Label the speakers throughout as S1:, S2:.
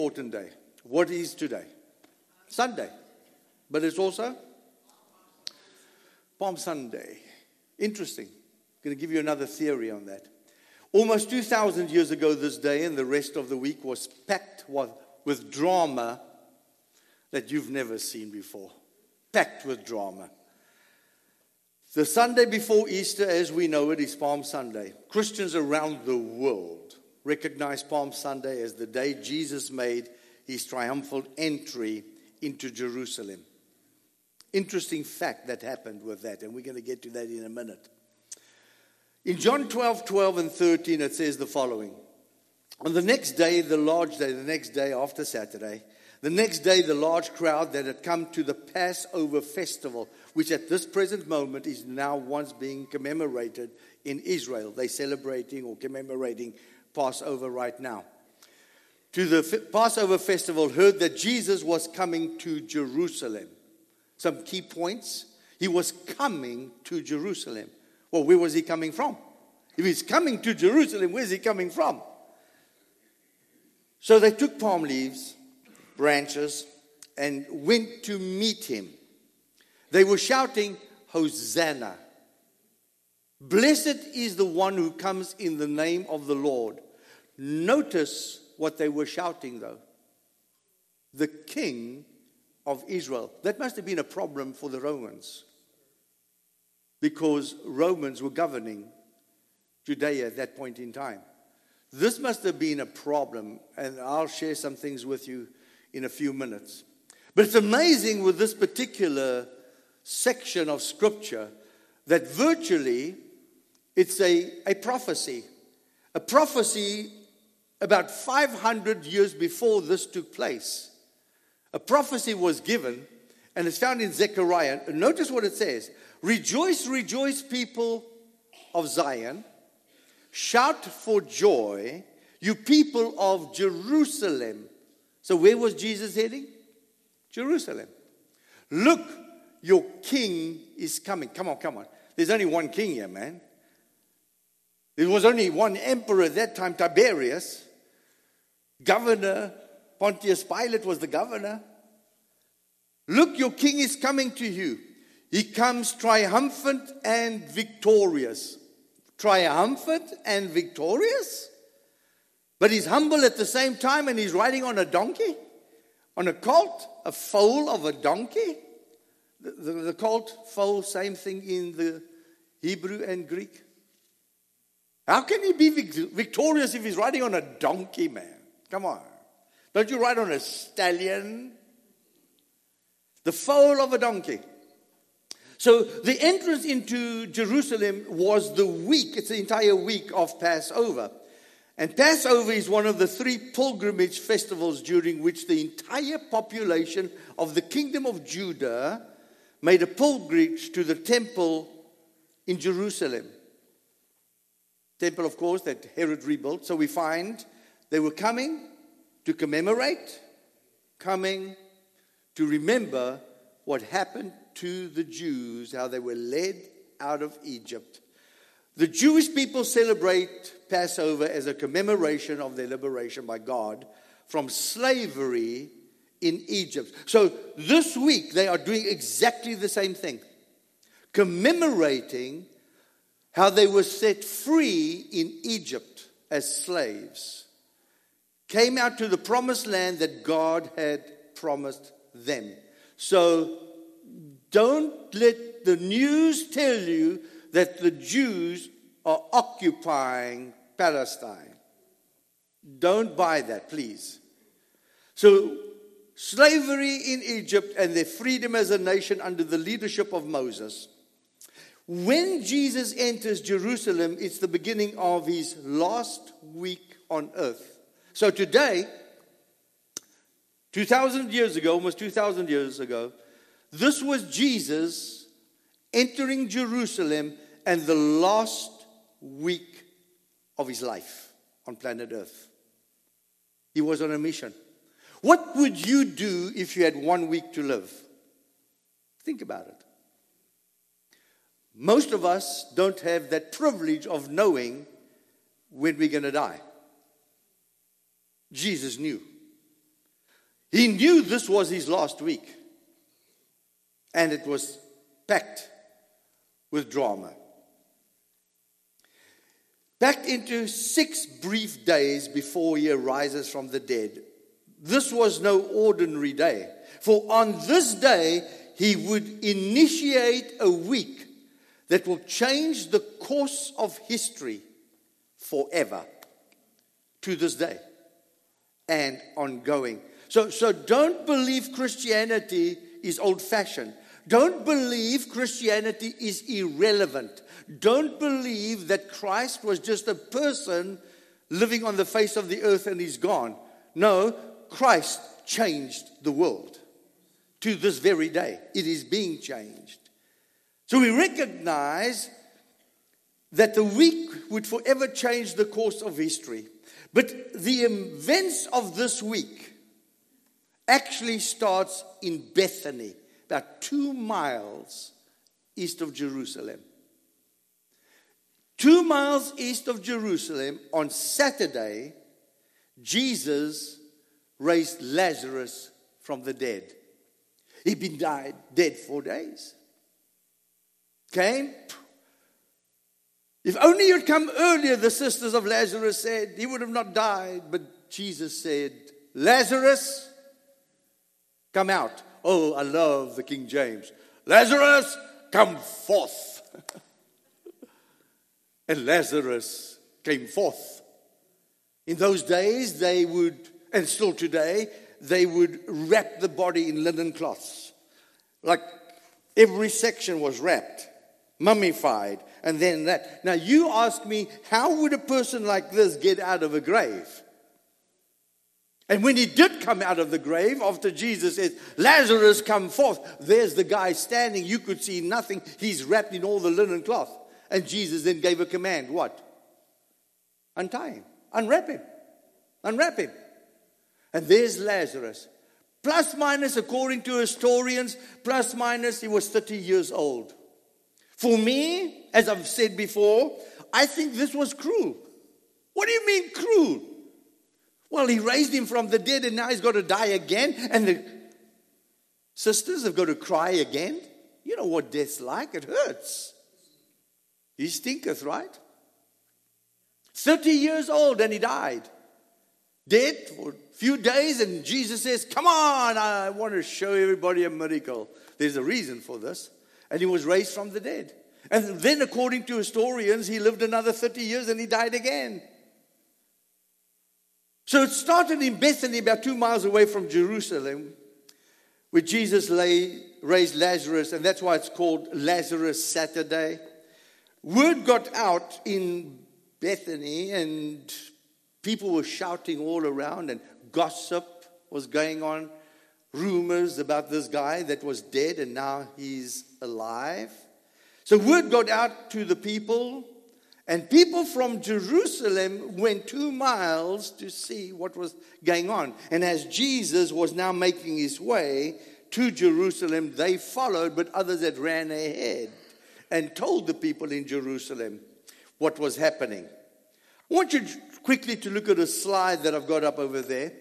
S1: Important day. What is today? Sunday. But it's also Palm Sunday. Interesting. I'm going to give you another theory on that. Almost 2,000 years ago this day and the rest of the week was packed with drama that you've never seen before. Packed with drama. The Sunday before Easter, as we know it, is Palm Sunday. Christians around the world recognize Palm Sunday as the day Jesus made his triumphal entry into Jerusalem. Interesting fact that happened with that, and we're going to get to that in a minute. In John 12 and 13, it says the following. On the next day, the next day after Saturday, the next day, the large crowd that had come to the Passover festival, which at this present moment is now once being commemorated in Israel. They're celebrating or commemorating Passover right now. To the Passover festival, heard that Jesus was coming to Jerusalem. Some key points. He was coming to Jerusalem. Well, where was he coming from? If he's coming to Jerusalem, where's he coming from? So they took palm leaves, branches, and went to meet him. They were shouting, Hosanna. Blessed is the one who comes in the name of the Lord. Notice what they were shouting, though. The King of Israel. That must have been a problem for the Romans, because Romans were governing Judea at that point in time. This must have been a problem, and I'll share some things with you in a few minutes. But it's amazing with this particular section of Scripture that virtually it's a prophecy. A prophecy about 500 years before this took place. A prophecy was given, and it's found in Zechariah. Notice what it says. Rejoice, rejoice, people of Zion. Shout for joy, you people of Jerusalem. So where was Jesus heading? Jerusalem. Look, your king is coming. Come on. There's only one king here, man. There was only one emperor at that time, Tiberius. Governor, Pontius Pilate was the governor. Look, your king is coming to you. He comes triumphant and victorious. Triumphant and victorious? But he's humble at the same time, and he's riding on a donkey? On a colt? A foal of a donkey? The colt, foal, same thing in the Hebrew and Greek. How can he be victorious if he's riding on a donkey, man? Come on. Don't you ride on a stallion? The foal of a donkey. So the entrance into Jerusalem was the week. It's the entire week of Passover. And Passover is one of the 3 pilgrimage festivals during which the entire population of the kingdom of Judah made a pilgrimage to the temple in Jerusalem. Temple, of course, that Herod rebuilt. So we find they were coming to commemorate, coming to remember what happened to the Jews, how they were led out of Egypt. The Jewish people celebrate Passover as a commemoration of their liberation by God from slavery in Egypt. So this week they are doing exactly the same thing, commemorating how they were set free in Egypt as slaves, came out to the promised land that God had promised them. So don't let the news tell you that the Jews are occupying Palestine. Don't buy that, please. So slavery in Egypt and their freedom as a nation under the leadership of Moses. When Jesus enters Jerusalem, it's the beginning of his last week on earth. So today, 2,000 years ago, almost 2,000 years ago, this was Jesus entering Jerusalem and the last week of his life on planet Earth. He was on a mission. What would you do if you had 1 week to live? Think about it. Most of us don't have that privilege of knowing when we're going to die. Jesus knew. He knew this was his last week. And it was packed with drama. Packed into 6 brief days before he arises from the dead. This was no ordinary day. For on this day, he would initiate a week that will change the course of history forever. To this day. And ongoing. So don't believe Christianity is old-fashioned. Don't believe Christianity is irrelevant. Don't believe that Christ was just a person living on the face of the earth and he's gone. No, Christ changed the world. To this very day, it is being changed. So we recognize that the week would forever change the course of history. But the events of this week actually starts in Bethany, about 2 miles east of Jerusalem. 2 miles east of Jerusalem, on Saturday, Jesus raised Lazarus from the dead. He'd been dead 4 days. Came. If only you'd come earlier, the sisters of Lazarus said, he would have not died. But Jesus said, Lazarus, come out. Oh, I love the King James. Lazarus, come forth. And Lazarus came forth. In those days, they would, and still today, they would wrap the body in linen cloths. Like every section was wrapped, mummified, and then that. Now you ask me, how would a person like this get out of a grave? And when he did come out of the grave, after Jesus says, Lazarus, come forth, there's the guy standing. You could see nothing. He's wrapped in all the linen cloth. And Jesus then gave a command. What? Untie him. Unwrap him. Unwrap him. And there's Lazarus. Plus minus, according to historians, plus minus, he was 30 years old. For me, as I've said before, I think this was cruel. What do you mean cruel? Well, he raised him from the dead and now he's got to die again. And the sisters have got to cry again. You know what death's like. It hurts. He stinketh, right? 30 years old and he died. Dead for a few days and Jesus says, come on, I want to show everybody a miracle. There's a reason for this. And he was raised from the dead. And then according to historians, he lived another 30 years and he died again. So it started in Bethany, about 2 miles away from Jerusalem, where Jesus raised Lazarus, and that's why it's called Lazarus Saturday. Word got out in Bethany, and people were shouting all around, and gossip was going on. Rumors about this guy that was dead, and now he's alive. So word got out to the people, and people from Jerusalem went 2 miles to see what was going on. And as Jesus was now making his way to Jerusalem, they followed, but others had ran ahead and told the people in Jerusalem what was happening. I want you quickly to look at a slide that I've got up over there.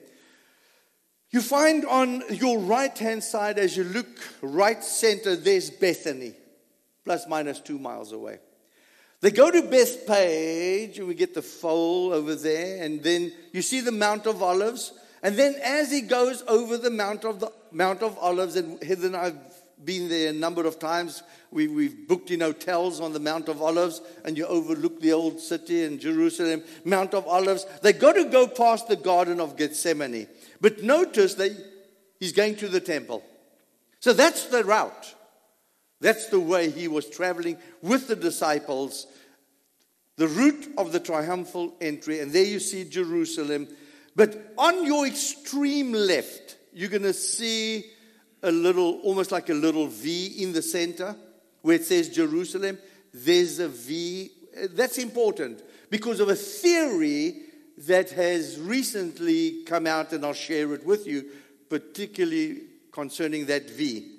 S1: You find on your right-hand side, as you look right center, there's Bethany, plus minus 2 miles away. They go to Bethpage, and we get the foal over there, and then you see the Mount of Olives. And then as he goes over the Mount of Olives, and Heather and I have been there a number of times. We've booked in hotels on the Mount of Olives, and you overlook the old city in Jerusalem, Mount of Olives. They got to go past the Garden of Gethsemane. But notice that he's going to the temple. So that's the route. That's the way he was traveling with the disciples. The route of the triumphal entry. And there you see Jerusalem. But on your extreme left, you're going to see a little, almost like a little V in the center, where it says Jerusalem. There's a V. That's important because of a theory that has recently come out, and I'll share it with you, particularly concerning that V.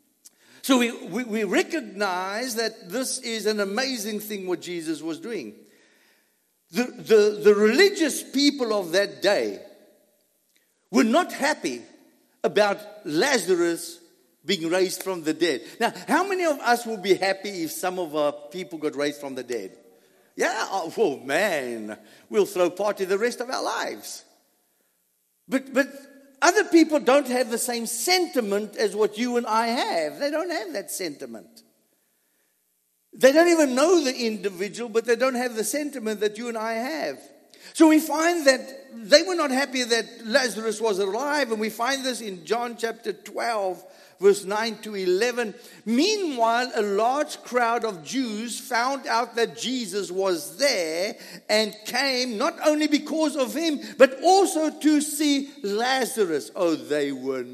S1: So we recognize that this is an amazing thing what Jesus was doing. The religious people of that day were not happy about Lazarus being raised from the dead. Now, how many of us will be happy if some of our people got raised from the dead? Yeah, oh man, we'll throw a party the rest of our lives. But other people don't have the same sentiment as what you and I have. They don't have that sentiment. They don't even know the individual, but they don't have the sentiment that you and I have. So we find that they were not happy that Lazarus was alive, and we find this in John chapter 12, verse 9 to 11. Meanwhile, a large crowd of Jews found out that Jesus was there and came not only because of him, but also to see Lazarus. Oh, they were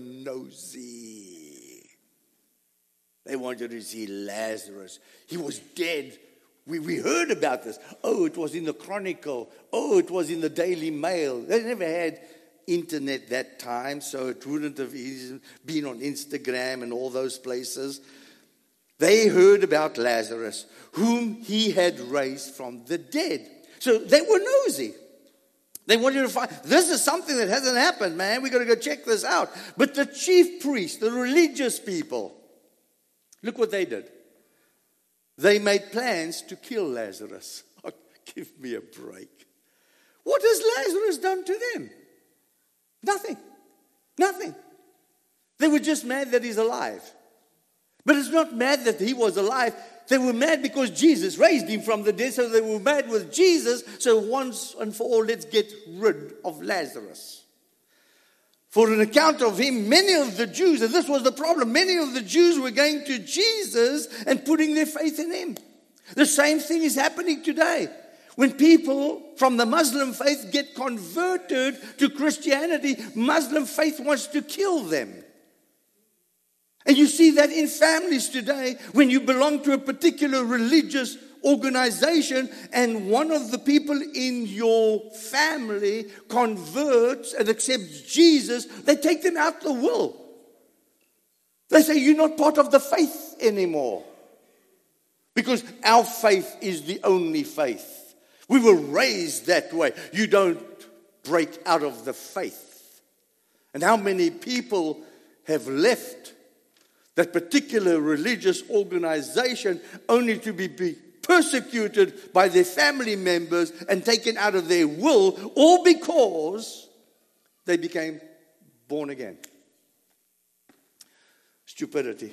S1: nosy. They wanted to see Lazarus. He was dead. We heard about this. Oh, it was in the Chronicle. Oh, it was in the Daily Mail. They never had internet that time, so it wouldn't have been on Instagram and all those places. They heard about Lazarus, whom he had raised from the dead. So they were nosy. They wanted to find, this is something that hasn't happened, man. We've got to go check this out. But the chief priests, the religious people, look what they did. They made plans to kill Lazarus. Oh, give me a break. What has Lazarus done to them? Nothing. Nothing. They were just mad that he's alive. But it's not mad that he was alive. They were mad because Jesus raised him from the dead. So they were mad with Jesus. So once and for all, let's get rid of Lazarus. For an account of him, many of the Jews, and this was the problem, many of the Jews were going to Jesus and putting their faith in him. The same thing is happening today. When people from the Muslim faith get converted to Christianity, Muslim faith wants to kill them. And you see that in families today, when you belong to a particular religious organization and one of the people in your family converts and accepts Jesus, they take them out the will. They say, you're not part of the faith anymore. Because our faith is the only faith. We were raised that way. You don't break out of the faith. And how many people have left that particular religious organization only to be persecuted by their family members and taken out of their will, all because they became born again. Stupidity.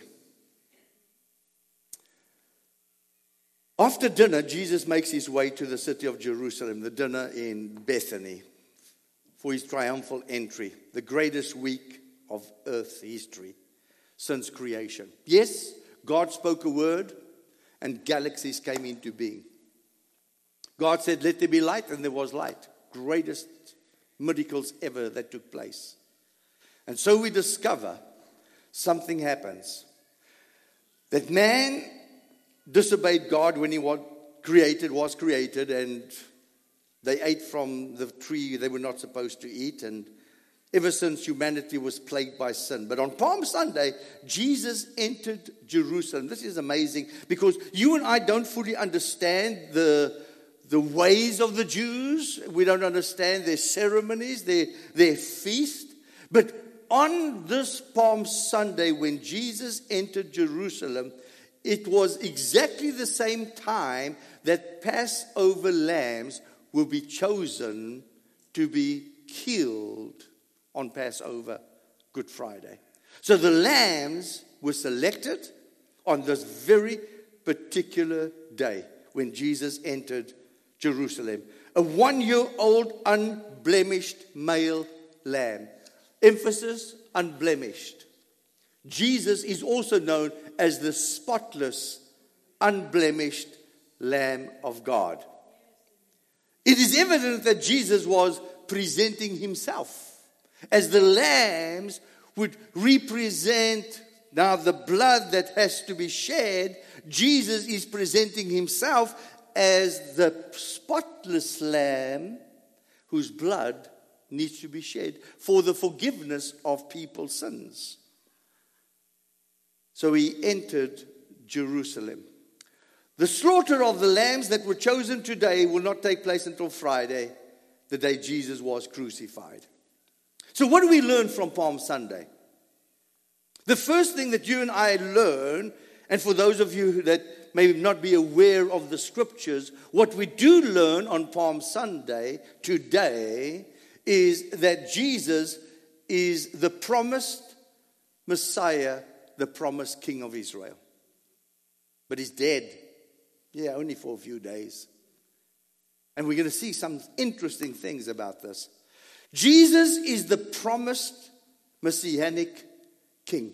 S1: After dinner, Jesus makes his way to the city of Jerusalem, the dinner in Bethany, for his triumphal entry, the greatest week of earth's history since creation. Yes, God spoke a word, and galaxies came into being. God said, let there be light, and there was light. Greatest miracles ever that took place. And so we discover something happens. That man disobeyed God when he was created, and they ate from the tree they were not supposed to eat, and ever since humanity was plagued by sin. But on Palm Sunday, Jesus entered Jerusalem. This is amazing because you and I don't fully understand the ways of the Jews. We don't understand their ceremonies, their feast. But on this Palm Sunday, when Jesus entered Jerusalem, it was exactly the same time that Passover lambs will be chosen to be killed on Passover, Good Friday. So the lambs were selected on this very particular day when Jesus entered Jerusalem. A 1-year-old unblemished male lamb. Emphasis, unblemished. Jesus is also known as the spotless, unblemished Lamb of God. It is evident that Jesus was presenting himself as the lambs would represent now the blood that has to be shed. Jesus is presenting himself as the spotless lamb whose blood needs to be shed for the forgiveness of people's sins. So he entered Jerusalem. The slaughter of the lambs that were chosen today will not take place until Friday, the day Jesus was crucified. So what do we learn from Palm Sunday? The first thing that you and I learn, and for those of you that may not be aware of the scriptures, what we do learn on Palm Sunday today is that Jesus is the promised Messiah, the promised King of Israel. But he's dead. Yeah, only for a few days. And we're going to see some interesting things about this. Jesus is the promised Messianic King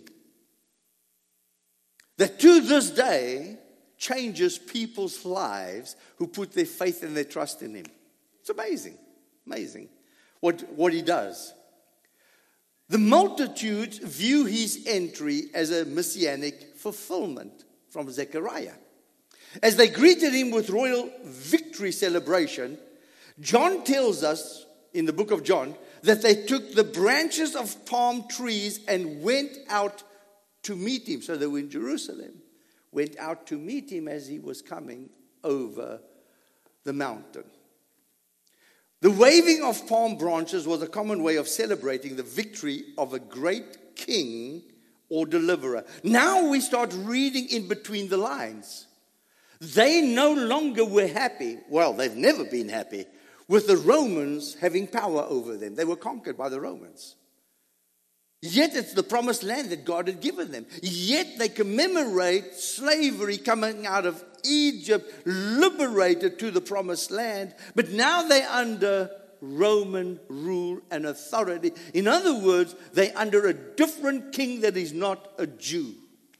S1: that to this day changes people's lives who put their faith and their trust in him. It's amazing, amazing what he does. The multitudes view his entry as a messianic fulfillment from Zechariah. As they greeted him with royal victory celebration, John tells us in the book of John that they took the branches of palm trees and went out to meet him. So they were in Jerusalem, went out to meet him as he was coming over the mountain. The waving of palm branches was a common way of celebrating the victory of a great king or deliverer. Now we start reading in between the lines. They no longer were happy. Well, they've never been happy with the Romans having power over them. They were conquered by the Romans. Yet it's the promised land that God had given them. Yet they commemorate slavery coming out of Egypt, liberated to the promised land. But now they're under Roman rule and authority. In other words, they're under a different king that is not a Jew.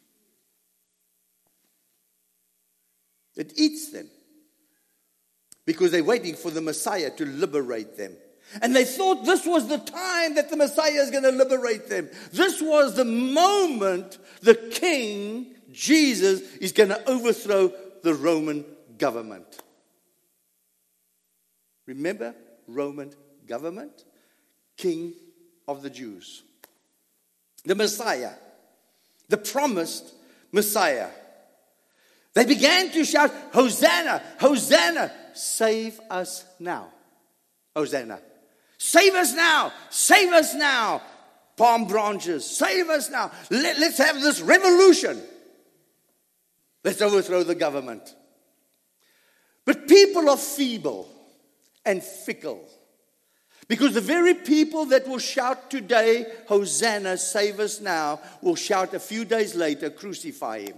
S1: It eats them because they're waiting for the Messiah to liberate them. And they thought this was the time that the Messiah is going to liberate them. This was the moment the King, Jesus, is going to overthrow the Roman government. Remember, Roman government, King of the Jews. The Messiah, the promised Messiah. They began to shout, Hosanna, Hosanna, save us now. Hosanna. Save us now, save us now. Palm branches, save us now. Let's have this revolution. Let's overthrow the government. But people are feeble and fickle. Because the very people that will shout today, Hosanna, save us now, will shout a few days later, crucify him.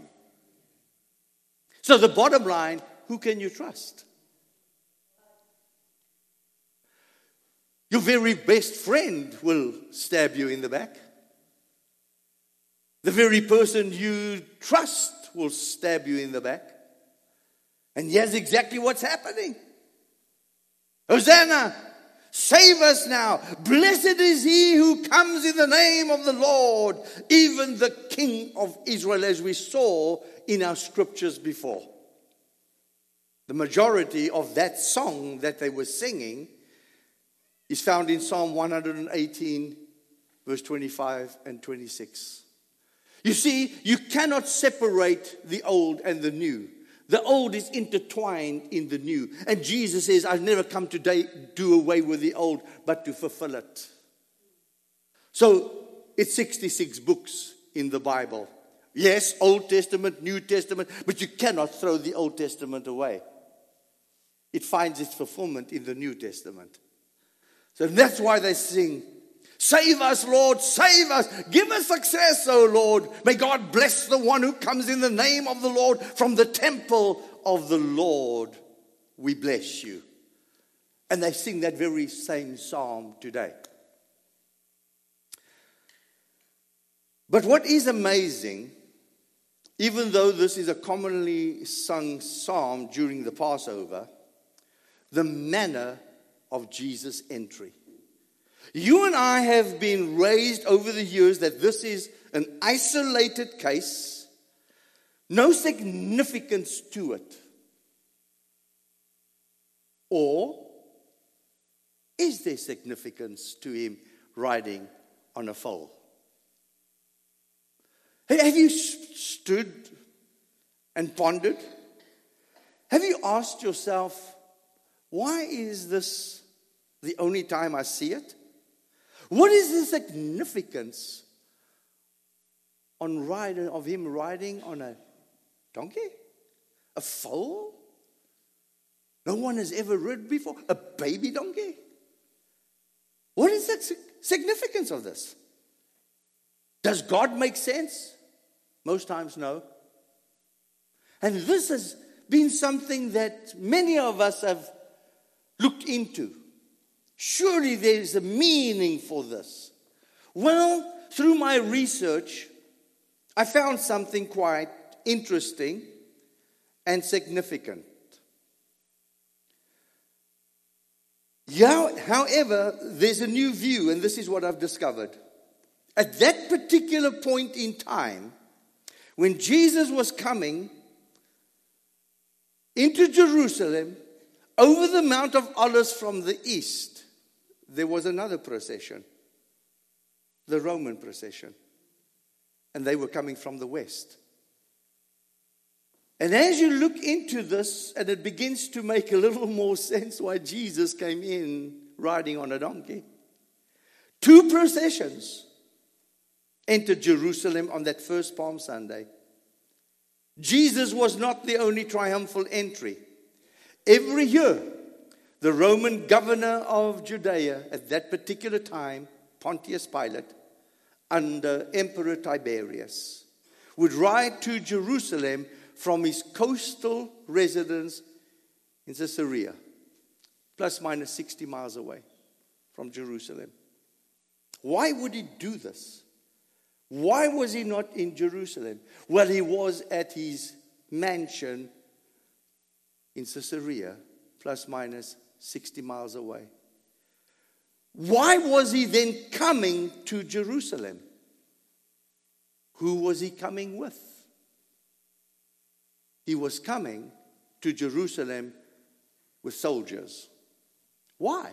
S1: So the bottom line, who can you trust? Your very best friend will stab you in the back. The very person you trust will stab you in the back. And here's exactly what's happening. Hosanna, save us now. Blessed is he who comes in the name of the Lord, even the King of Israel, as we saw in our scriptures before. The majority of that song that they were singing is found in Psalm 118, verse 25 and 26. You see, you cannot separate the old and the new. The old is intertwined in the new. And Jesus says, I've never come to do away with the old, but to fulfill it. So, it's 66 books in the Bible. Yes, Old Testament, New Testament, but you cannot throw the Old Testament away. It finds its fulfillment in the New Testament. So that's why they sing, save us, Lord, save us. Give us success, O Lord. May God bless the one who comes in the name of the Lord. From the temple of the Lord, we bless you. And they sing that very same psalm today. But what is amazing, even though this is a commonly sung psalm during the Passover, the manner of Jesus' entry. You and I have been raised over the years that this is an isolated case, no significance to it. Or is there significance to him riding on a foal? Have you stood and pondered? Have you asked yourself, why is this the only time I see it? What is the significance of him riding on a donkey? A foal? No one has ever ridden before? A baby donkey? What is the significance of this? Does God make sense? Most times, no. And this has been something that many of us have looked into. Surely there is a meaning for this. Well, through my research, I found something quite interesting and significant. Yeah, however, there's a new view, and this is what I've discovered. At that particular point in time, when Jesus was coming into Jerusalem, over the Mount of Olives from the east, there was another procession, the Roman procession. And they were coming from the west. And as you look into this, and it begins to make a little more sense why Jesus came in riding on a donkey. 2 processions entered Jerusalem on that first Palm Sunday. Jesus was not the only triumphal entry. Every year, the Roman governor of Judea at that particular time, Pontius Pilate, under Emperor Tiberius, would ride to Jerusalem from his coastal residence in Caesarea, plus minus 60 miles away from Jerusalem. Why would he do this? Why was he not in Jerusalem? Well, he was at his mansion in Caesarea, plus minus 60 miles away. Why was he then coming to Jerusalem? Who was he coming with? He was coming to Jerusalem with soldiers. Why?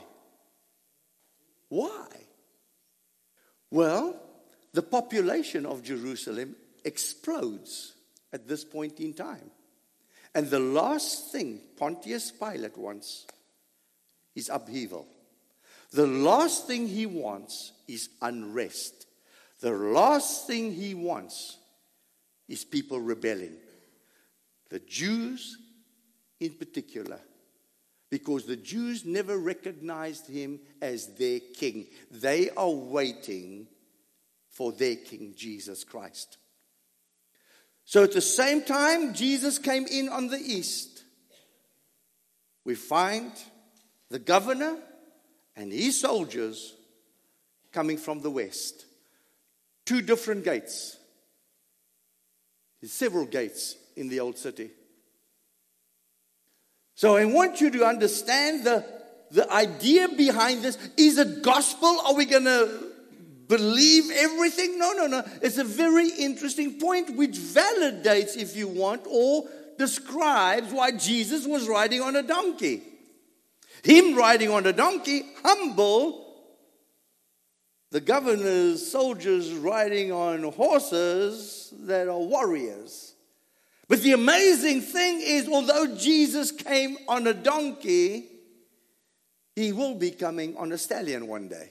S1: Why? Well, the population of Jerusalem explodes at this point in time. And the last thing Pontius Pilate wants is upheaval. The last thing he wants is unrest. The last thing he wants is people rebelling. The Jews in particular, because the Jews never recognized him as their king. They are waiting for their king, Jesus Christ. So at the same time Jesus came in on the east, we find the governor and his soldiers coming from the west. 2 different gates. There's several gates in the old city. So I want you to understand the idea behind this. Is it gospel? Are we going to believe everything? No. It's a very interesting point which validates, if you want, or describes why Jesus was riding on a donkey. Him riding on a donkey, humble. The governor's soldiers riding on horses that are warriors. But the amazing thing is, although Jesus came on a donkey, he will be coming on a stallion one day.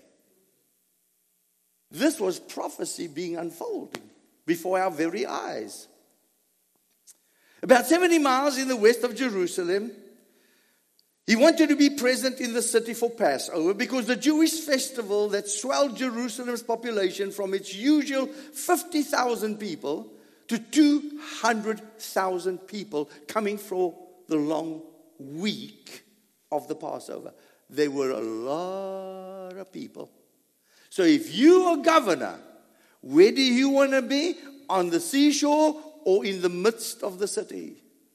S1: This was prophecy being unfolded before our very eyes. About 70 miles in the west of Jerusalem, he wanted to be present in the city for Passover because the Jewish festival that swelled Jerusalem's population from its usual 50,000 people to 200,000 people coming for the long week of the Passover. There were a lot of people. So if you are governor, where do you want to be? On the seashore or in the midst of the city?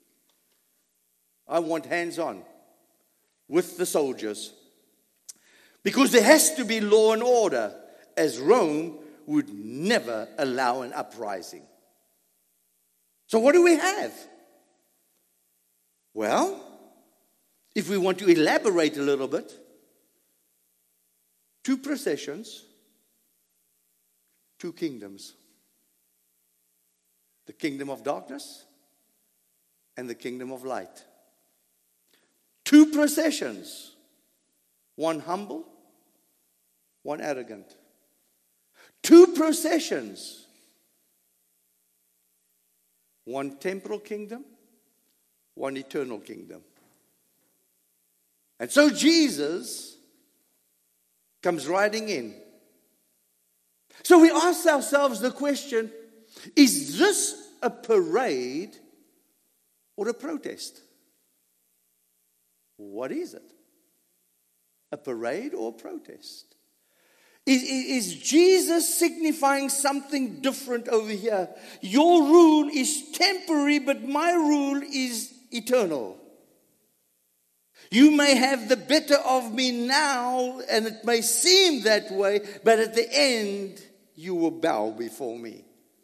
S1: I want hands-on with the soldiers. Because there has to be law and order, as Rome would never allow an uprising. So what do we have? Well, if we want to elaborate a little bit, 2 processions, 2 kingdoms. The kingdom of darkness and the kingdom of light. 2 processions. One humble, one arrogant. 2 processions. One temporal kingdom, one eternal kingdom. And so Jesus comes riding in. So we ask ourselves the question, is this a parade or a protest? What is it? A parade or a protest? Is Jesus signifying something different over here? Your rule is temporary, but my rule is eternal. You may have the better of me now, and it may seem that way, but at the end, you will bow before me.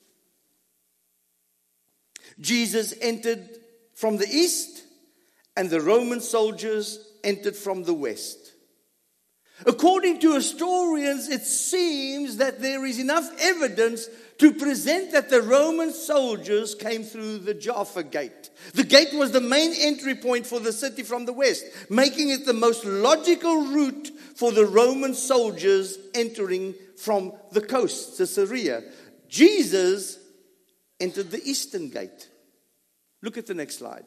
S1: Jesus entered from the east, and the Roman soldiers entered from the west. According to historians, it seems that there is enough evidence to present that the Roman soldiers came through the Jaffa Gate. The gate was the main entry point for the city from the west, making it the most logical route for the Roman soldiers entering from the coast, Caesarea. Jesus entered the eastern gate. Look at the next slide.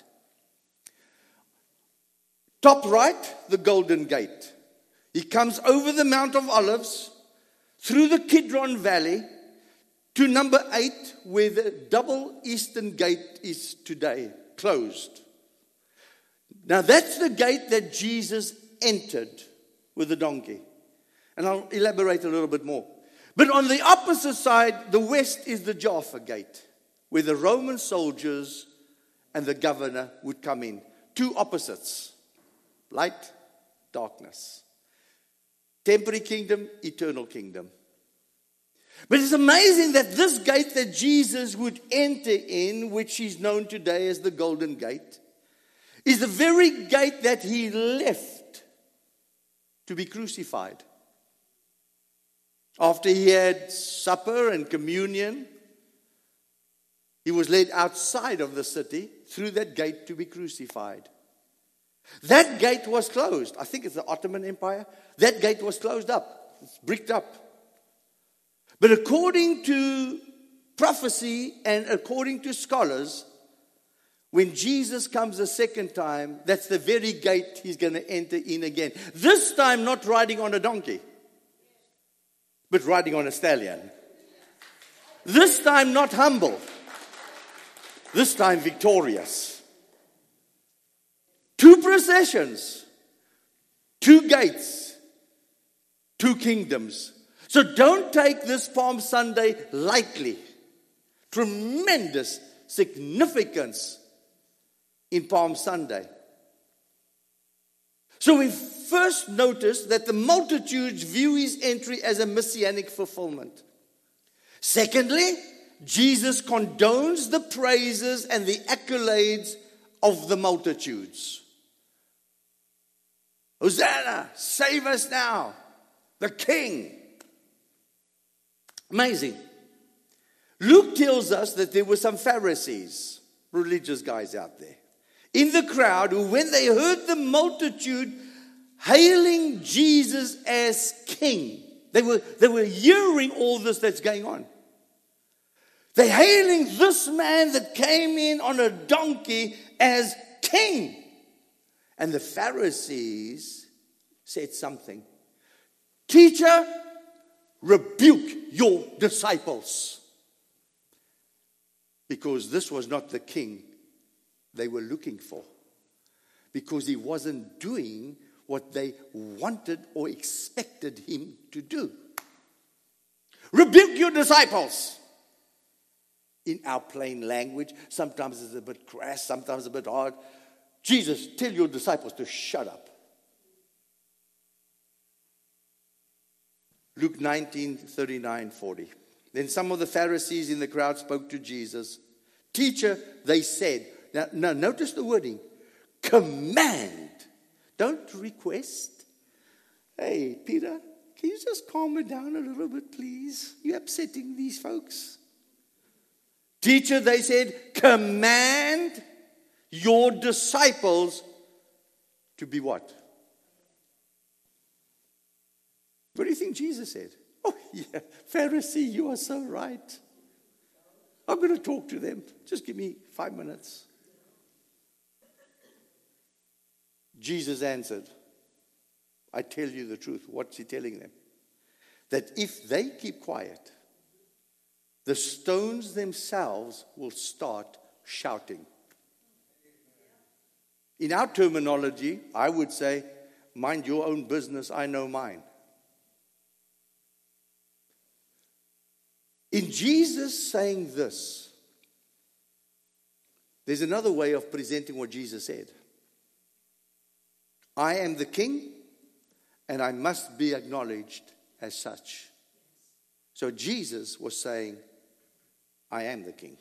S1: Top right, the Golden Gate. He comes over the Mount of Olives, through the Kidron Valley, to number 8, where the double eastern gate is today, closed. Now that's the gate that Jesus entered with the donkey. And I'll elaborate a little bit more. But on the opposite side, the west is the Jaffa Gate, where the Roman soldiers and the governor would come in. Two opposites, light, darkness. Temporary kingdom, eternal kingdom. But it's amazing that this gate that Jesus would enter in, which is known today as the Golden Gate, is the very gate that he left to be crucified. After he had supper and communion, he was led outside of the city through that gate to be crucified. That gate was closed. I think it's the Ottoman Empire. That gate was closed up. It's bricked up. But according to prophecy and according to scholars, when Jesus comes a second time, that's the very gate he's going to enter in again. This time not riding on a donkey, but riding on a stallion. This time not humble. This time victorious. Two processions, two gates, two kingdoms. So don't take this Palm Sunday lightly. Tremendous significance in Palm Sunday. So we first notice that the multitudes view his entry as a messianic fulfillment. Secondly, Jesus condones the praises and the accolades of the multitudes. Hosanna, save us now, the King. Amazing. Luke tells us that there were some Pharisees, religious guys out there, in the crowd who, when they heard the multitude hailing Jesus as King, they were hearing all this that's going on. They're hailing this man that came in on a donkey as King. And the Pharisees said something. Teacher, rebuke your disciples. Because this was not the king they were looking for. Because he wasn't doing what they wanted or expected him to do. Rebuke your disciples. In our plain language, sometimes it's a bit crass, sometimes a bit hard. Jesus, tell your disciples to shut up. Luke 19:39-40. Then some of the Pharisees in the crowd spoke to Jesus. Teacher, they said. Now notice the wording. Command. Don't request. Hey, Peter, can you just calm it down a little bit, please? You're upsetting these folks. Teacher, they said, command your disciples to be what? What do you think Jesus said? Oh, yeah, Pharisee, you are so right. I'm going to talk to them. Just give me 5 minutes. Jesus answered, I tell you the truth. What's he telling them? That if they keep quiet, the stones themselves will start shouting. In our terminology, I would say, mind your own business, I know mine. In Jesus saying this, there's another way of presenting what Jesus said. I am the king, and I must be acknowledged as such. So Jesus was saying, I am the king.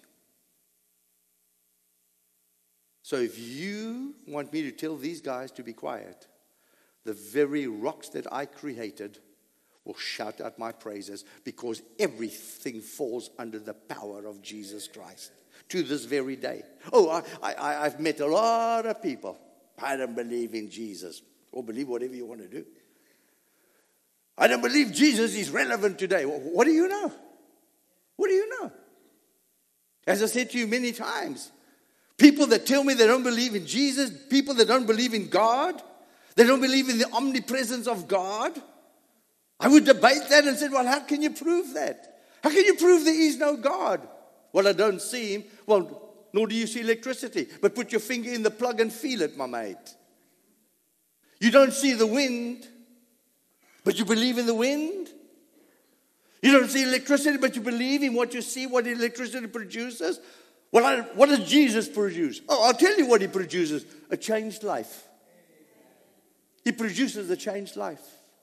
S1: So if you want me to tell these guys to be quiet, the very rocks that I created will shout out my praises, because everything falls under the power of Jesus Christ to this very day. Oh, I've met a lot of people. I don't believe in Jesus. Or believe whatever you want to do. I don't believe Jesus is relevant today. What do you know? What do you know? As I said to you many times, people that tell me they don't believe in Jesus, people that don't believe in God, they don't believe in the omnipresence of God, I would debate that and say, well, how can you prove that? How can you prove there is no God? Well, I don't see him. Well, nor do you see electricity. But put your finger in the plug and feel it, my mate. You don't see the wind, but you believe in the wind. You don't see electricity, but you believe in what you see, what electricity produces. Well, what does Jesus produce? Oh, I'll tell you what he produces. A changed life. He produces a changed life.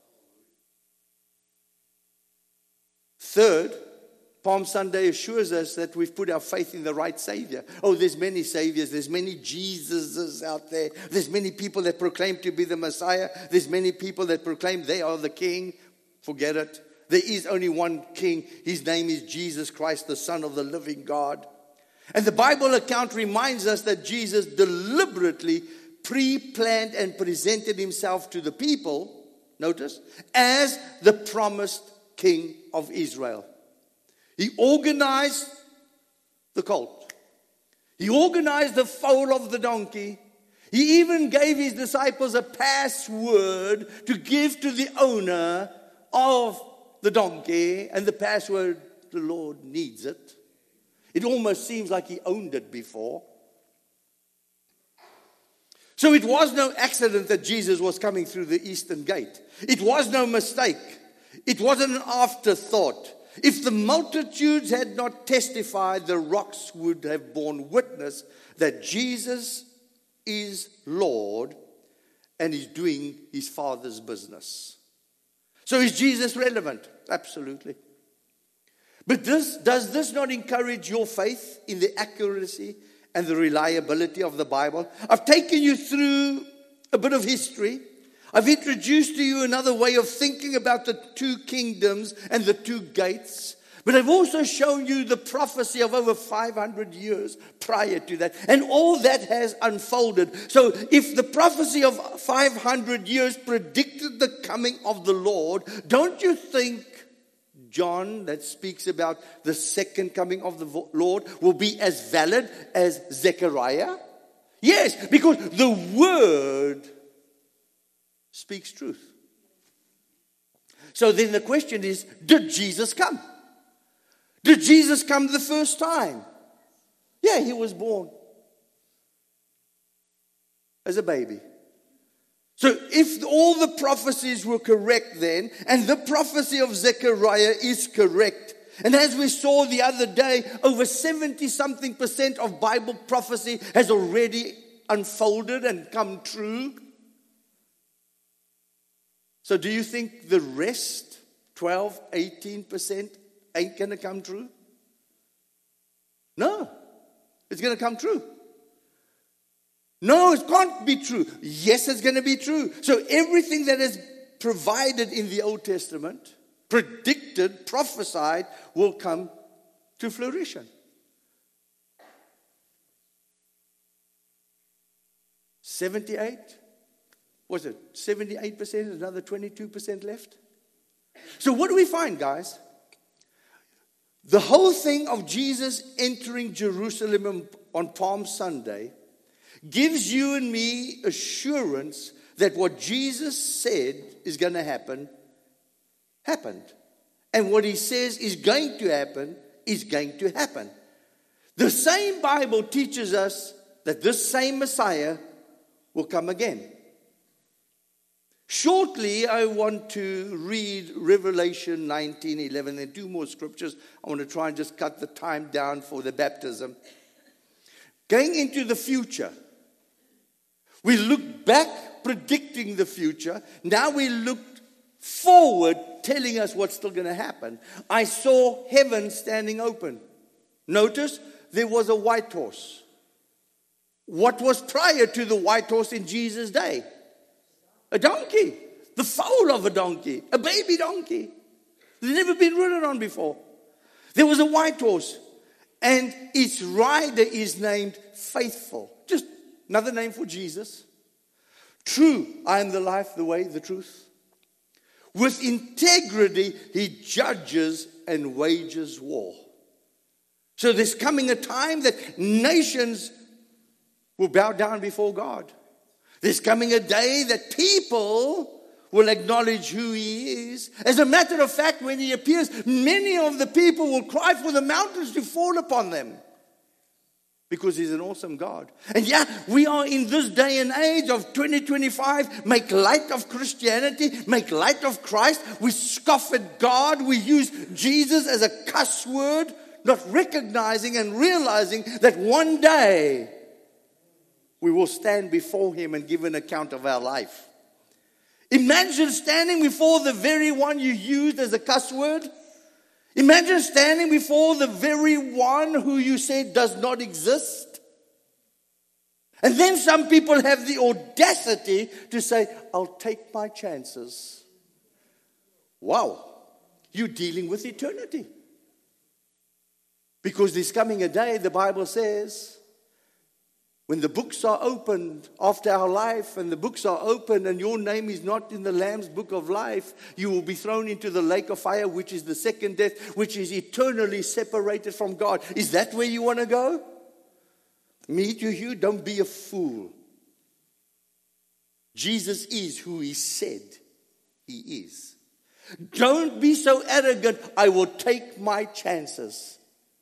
S1: Third, Palm Sunday assures us that we've put our faith in the right Savior. Oh, there's many Saviors. There's many Jesuses out there. There's many people that proclaim to be the Messiah. There's many people that proclaim they are the King. Forget it. There is only one King. His name is Jesus Christ, the Son of the living God. And the Bible account reminds us that Jesus deliberately pre-planned and presented himself to the people, notice, as the promised King of Israel. He organized the colt. He organized the foal of the donkey. He even gave his disciples a password to give to the owner of the donkey. And the password, the Lord needs it. It almost seems like he owned it before. So it was no accident that Jesus was coming through the eastern gate. It was no mistake. It wasn't an afterthought. If the multitudes had not testified, the rocks would have borne witness that Jesus is Lord and is doing his Father's business. So is Jesus relevant? Absolutely. But does this not encourage your faith in the accuracy and the reliability of the Bible? I've taken you through a bit of history. I've introduced to you another way of thinking about the two kingdoms and the two gates. But I've also shown you the prophecy of over 500 years prior to that. And all that has unfolded. So if the prophecy of 500 years predicted the coming of the Lord, don't you think John, that speaks about the second coming of the Lord, will be as valid as Zechariah? Yes, because the Word speaks truth. So then the question is, did Jesus come? Did Jesus come the first time? Yeah, he was born as a baby. So if all the prophecies were correct then, and the prophecy of Zechariah is correct, and as we saw the other day, over 70-something% of Bible prophecy has already unfolded and come true. So do you think the rest, 12, 18%, ain't going to come true? No, it's going to come true. No, it can't be true. Yes, it's going to be true. So everything that is provided in the Old Testament, predicted, prophesied, will come to fruition. 78? Was it 78%? Another 22% left? So what do we find, guys? The whole thing of Jesus entering Jerusalem on Palm Sunday gives you and me assurance that what Jesus said is going to happen, happened. And what he says is going to happen, is going to happen. The same Bible teaches us that this same Messiah will come again. Shortly, I want to read Revelation 19:11 and two more scriptures. I want to try and just cut the time down for the baptism. Going into the future, we look back predicting the future. Now we look forward telling us what's still going to happen. I saw heaven standing open. Notice there was a white horse. What was prior to the white horse in Jesus' day? A donkey. The foal of a donkey. A baby donkey. They've never been ridden on before. There was a white horse. And its rider is named Faithful. Just another name for Jesus. True, I am the life, the way, the truth. With integrity, he judges and wages war. So there's coming a time that nations will bow down before God. There's coming a day that people will acknowledge who he is. As a matter of fact, when he appears, many of the people will cry for the mountains to fall upon them. Because he's an awesome God. And yeah, we are in this day and age of 2025, make light of Christianity, make light of Christ. We scoff at God. We use Jesus as a cuss word, not recognizing and realizing that one day we will stand before him and give an account of our life. Imagine standing before the very one you used as a cuss word. Imagine standing before the very one who you said does not exist. And then some people have the audacity to say, I'll take my chances. Wow, you're dealing with eternity. Because there's coming a day, the Bible says, when the books are opened after our life and the books are opened and your name is not in the Lamb's book of life, you will be thrown into the lake of fire, which is the second death, which is eternally separated from God. Is that where you want to go? Me to you, don't be a fool. Jesus is who he said he is. Don't be so arrogant. I will take my chances.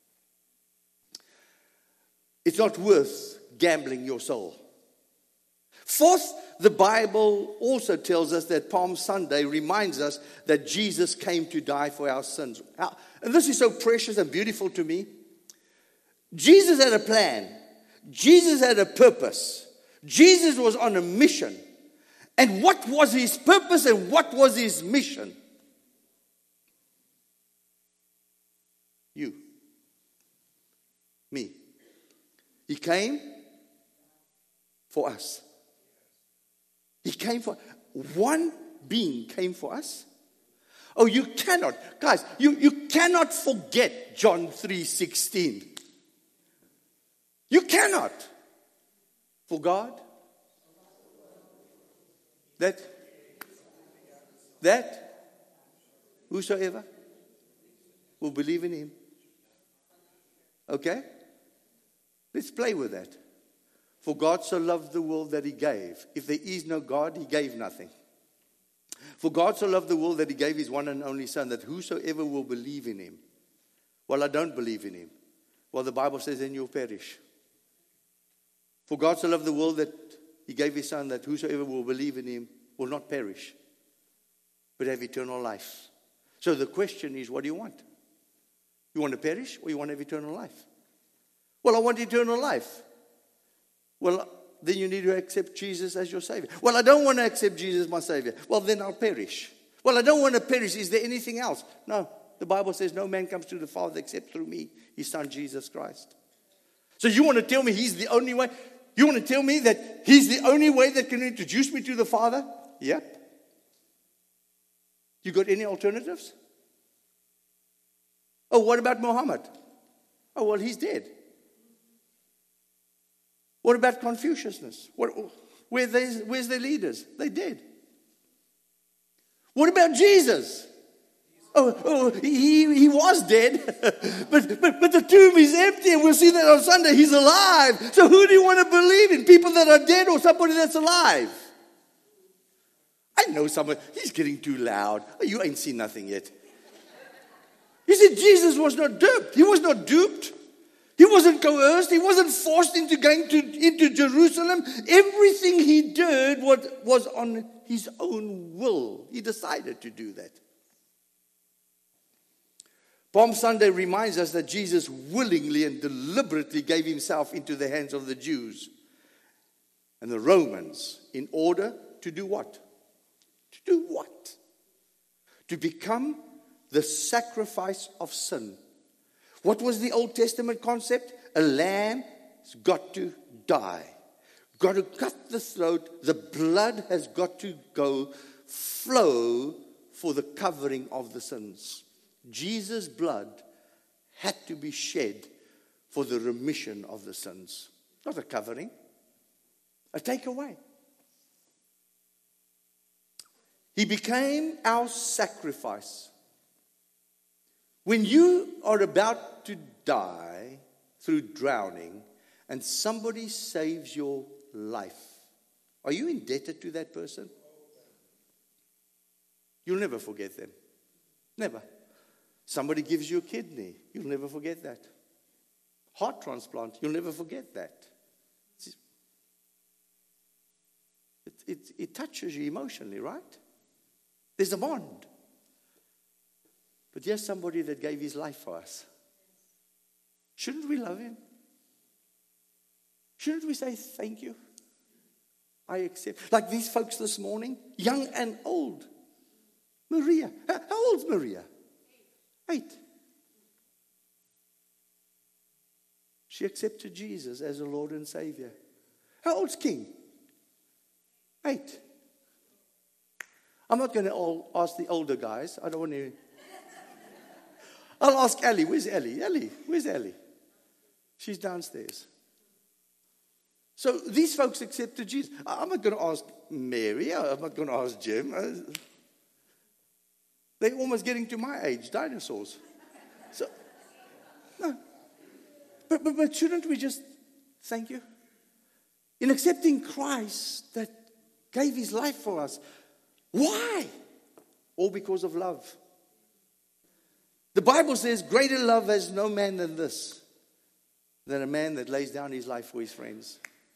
S1: It's not worth gambling your soul. Fourth, the Bible also tells us that Palm Sunday reminds us that Jesus came to die for our sins. And this is so precious and beautiful to me. Jesus had a plan. Jesus had a purpose. Jesus was on a mission. And what was his purpose and what was his mission? You. Me. He came for us. He came for one being came for us. Oh, you cannot, guys, you cannot forget John 3:16. You cannot. For God, that whosoever will believe in him. Okay? Let's play with that. For God so loved the world that he gave. If there is no God, he gave nothing. For God so loved the world that he gave his one and only Son, that whosoever will believe in him. Well, I don't believe in him. Well, the Bible says, then you'll perish. For God so loved the world that he gave his Son, that whosoever will believe in him will not perish, but have eternal life. So the question is, what do you want? You want to perish or you want to have eternal life? Well, I want eternal life. Well, then you need to accept Jesus as your Savior. Well, I don't want to accept Jesus as my Savior. Well, then I'll perish. Well, I don't want to perish. Is there anything else? No. The Bible says no man comes to the Father except through me, his Son, Jesus Christ. So you want to tell me he's the only way? You want to tell me that he's the only way that can introduce me to the Father? Yep. You got any alternatives? Oh, what about Muhammad? Oh, well, he's dead. What about Confuciusness? Where's their leaders? They're dead. What about Jesus? He was dead, but the tomb is empty, and we'll see that on Sunday. He's alive. So who do you want to believe in? People that are dead or somebody that's alive? I know someone, he's getting too loud. Oh, you ain't seen nothing yet. You see, Jesus was not duped. He was not duped. He wasn't coerced. He wasn't forced into going into Jerusalem. Everything he did was on his own will. He decided to do that. Palm Sunday reminds us that Jesus willingly and deliberately gave himself into the hands of the Jews and the Romans in order to do what? To do what? To become the sacrifice of sin. What was the Old Testament concept? A lamb has got to die. Got to cut the throat. The blood has got to flow for the covering of the sins. Jesus' blood had to be shed for the remission of the sins. Not a covering, a takeaway. He became our sacrifice. When you are about to die through drowning and somebody saves your life, are you indebted to that person? You'll never forget them. Never. Somebody gives you a kidney, you'll never forget that. Heart transplant, you'll never forget that. It touches you emotionally, right? There's a bond. But here's somebody that gave his life for us. Shouldn't we love him? Shouldn't we say thank you? I accept. Like these folks this morning, young and old. Maria. How old's Maria? 8. She accepted Jesus as a Lord and Savior. How old's King? 8. I'm not going to ask the older guys. I don't want to. I'll ask Ellie. Where's Ellie? Ellie, where's Ellie? She's downstairs. So these folks accepted Jesus. I'm not going to ask Mary. I'm not going to ask Jim. They're almost getting to my age, dinosaurs. So, no. But shouldn't we just thank you? In accepting Christ that gave his life for us. Why? All because of love. The Bible says, greater love has no man than this, than a man that lays down his life for his friends.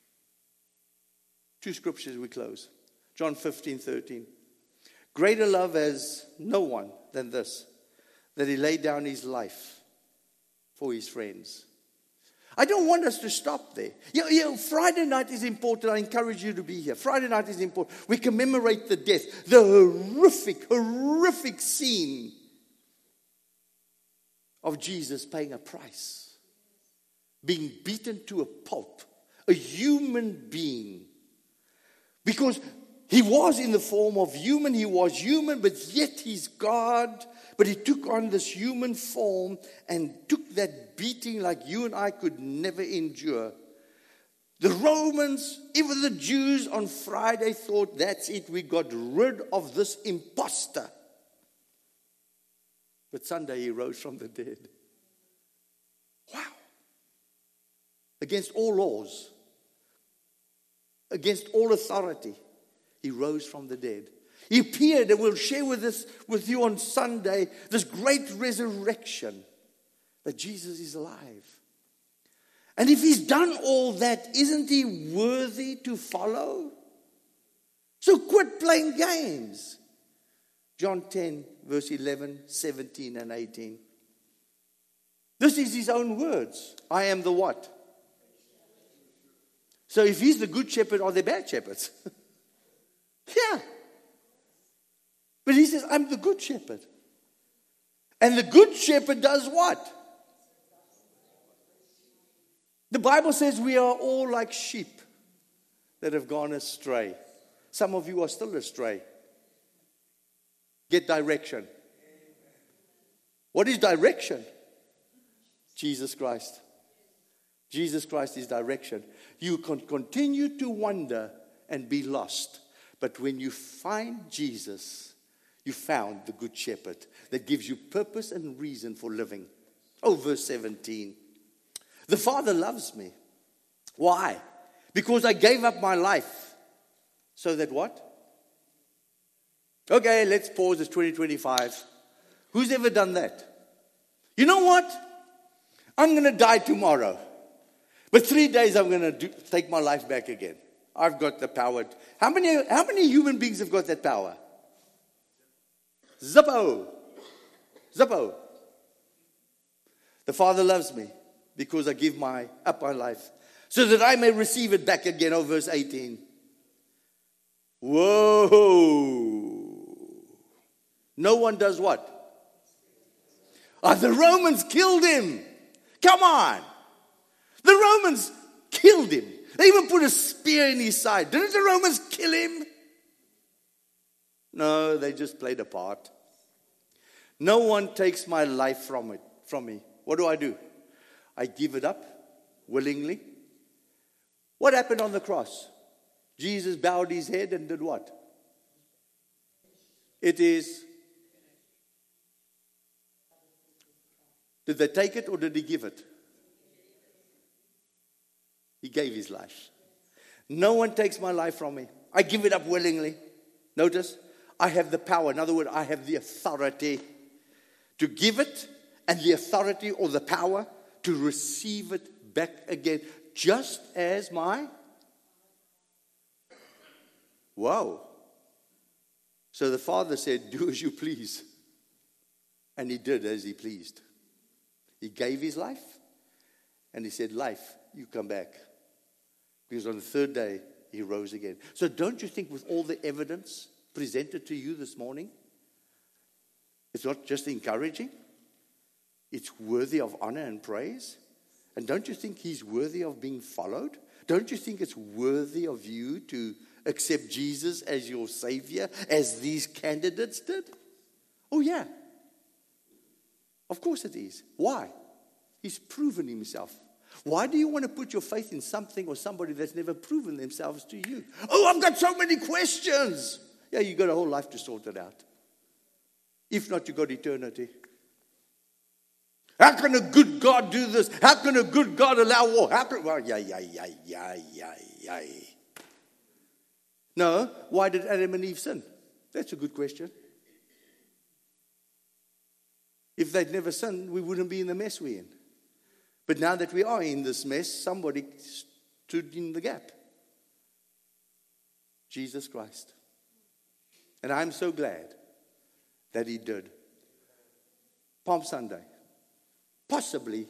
S1: 2 scriptures we close. John 15:13. Greater love has no one than this, that he laid down his life for his friends. I don't want us to stop there. Friday night is important. I encourage you to be here. Friday night is important. We commemorate the death, the horrific scene of Jesus paying a price, being beaten to a pulp, a human being. Because he was in the form of human, he was human, but yet he's God. But he took on this human form and took that beating like you and I could never endure. The Romans, even the Jews on Friday thought, that's it, we got rid of this imposter. But Sunday he rose from the dead. Wow. Against all laws, against all authority, he rose from the dead. He appeared, and we'll share with you on Sunday, this great resurrection, that Jesus is alive. And if he's done all that, isn't he worthy to follow? So quit playing games. John 10, verse 11, 17, and 18. This is his own words. I am the what? So if he's the good shepherd, are they bad shepherds? Yeah. But he says, I'm the good shepherd. And the good shepherd does what? The Bible says we are all like sheep that have gone astray. Some of you are still astray. Get direction. What is direction? Jesus Christ. Jesus Christ is direction. You can continue to wander and be lost. But when you find Jesus, You found the good shepherd that gives you purpose and reason for living. Oh, verse 17. The Father loves me. Why? Because I gave up my life. So that what? Okay, let's pause. It's 2025. Who's ever done that? You know what? I'm going to die tomorrow. But 3 days I'm going to take my life back again. I've got the power. How many human beings have got that power? Zippo. Zippo. The Father loves me because I give up my life so that I may receive it back again. Oh, verse 18. Whoa. No one does what? The Romans killed him. Come on. The Romans killed him. They even put a spear in his side. Didn't the Romans kill him? No, they just played a part. No one takes my life from me. What do? I give it up willingly. What happened on the cross? Jesus bowed his head and did what? It is. Did they take it or did he give it? He gave his life. No one takes my life from me. I give it up willingly. Notice, I have the power. In other words, I have the authority to give it and the authority or the power to receive it back again. Just as my... Wow. So the Father said, do as you please. And he did as he pleased. He gave his life. And he said, life, you come back. Because on the third day, he rose again. So don't you think with all the evidence presented to you this morning, it's not just encouraging, it's worthy of honor and praise? And don't you think he's worthy of being followed? Don't you think it's worthy of you to accept Jesus as your Savior, as these candidates did? Oh, yeah. Of course it is. Why? He's proven himself. Why do you want to put your faith in something or somebody that's never proven themselves to you? Oh, I've got so many questions. Yeah, you've got a whole life to sort it out. If not, you've got eternity. How can a good God do this? How can a good God allow war? Well, yeah. No, why did Adam and Eve sin? That's a good question. If they'd never sinned, we wouldn't be in the mess we're in. But now that we are in this mess, somebody stood in the gap. Jesus Christ. And I'm so glad that he did. Palm Sunday. Possibly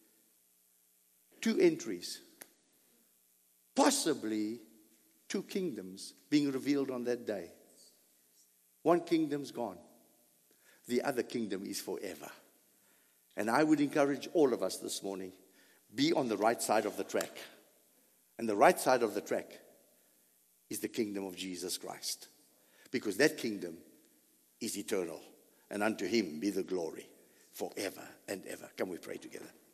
S1: 2 entries. Possibly 2 kingdoms being revealed on that day. One kingdom's gone. The other kingdom is forever. And I would encourage all of us this morning, be on the right side of the track. And the right side of the track is the kingdom of Jesus Christ. Because that kingdom is eternal. And unto him be the glory forever and ever. Can we pray together?